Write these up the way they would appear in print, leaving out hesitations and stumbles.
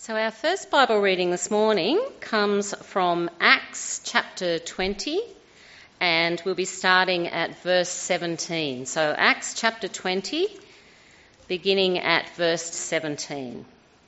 So our first Bible reading this morning comes from Acts chapter 20, and we'll be starting at verse 17. So Acts chapter 20, beginning at verse 17.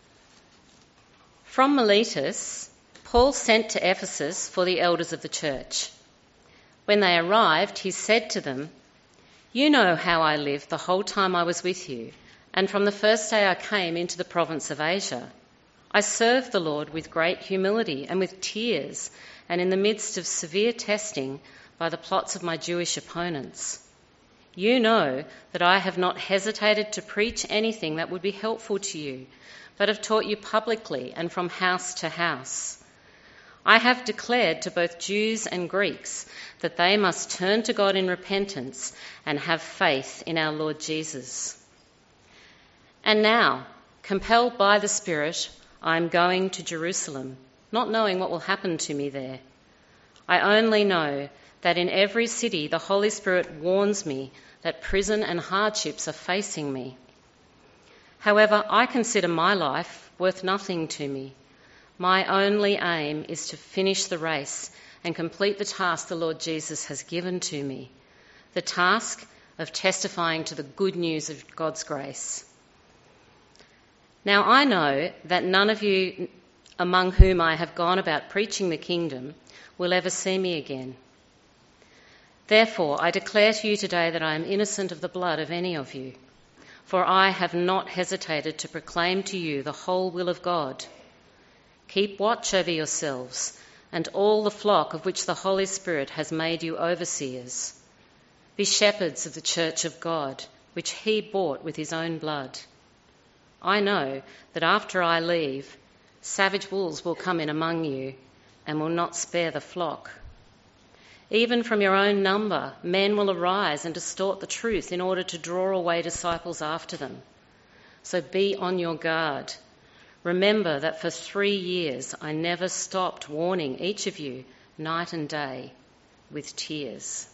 From Miletus, Paul sent to Ephesus for the elders of the church. When they arrived, he said to them, "You know how I lived the whole time I was with you, and from the first day I came into the province of Asia. I served the Lord with great humility and with tears, and in the midst of severe testing by the plots of my Jewish opponents. You know that I have not hesitated to preach anything that would be helpful to you, but have taught you publicly and from house to house. I have declared to both Jews and Greeks that they must turn to God in repentance and have faith in our Lord Jesus. And now, compelled by the Spirit, I am going to Jerusalem, not knowing what will happen to me there. I only know that in every city the Holy Spirit warns me that prison and hardships are facing me. However, I consider my life worth nothing to me. My only aim is to finish the race and complete the task the Lord Jesus has given to me, the task of testifying to the good news of God's grace. Now I know that none of you among whom I have gone about preaching the kingdom will ever see me again. Therefore I declare to you today that I am innocent of the blood of any of you, for I have not hesitated to proclaim to you the whole will of God. Keep watch over yourselves and all the flock of which the Holy Spirit has made you overseers. Be shepherds of the church of God, which he bought with his own blood. I know that after I leave, savage wolves will come in among you and will not spare the flock. Even from your own number, men will arise and distort the truth in order to draw away disciples after them. So be on your guard. Remember that for 3 years I never stopped warning each of you night and day with tears.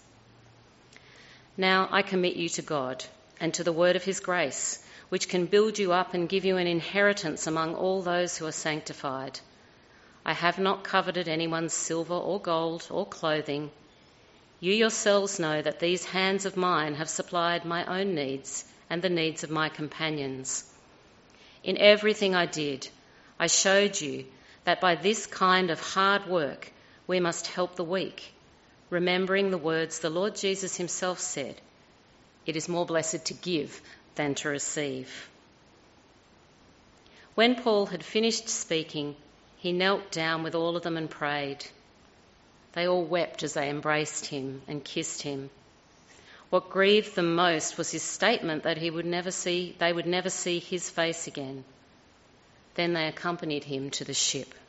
Now I commit you to God and to the word of his grace, which can build you up and give you an inheritance among all those who are sanctified. I have not coveted anyone's silver or gold or clothing. You yourselves know that these hands of mine have supplied my own needs and the needs of my companions. In everything I did, I showed you that by this kind of hard work we must help the weak, remembering the words the Lord Jesus himself said, "It is more blessed to give than to receive." When Paul had finished speaking, he knelt down with all of them and prayed. They all wept as they embraced him and kissed him. What grieved them most was his statement that they would never see his face again. Then they accompanied him to the ship.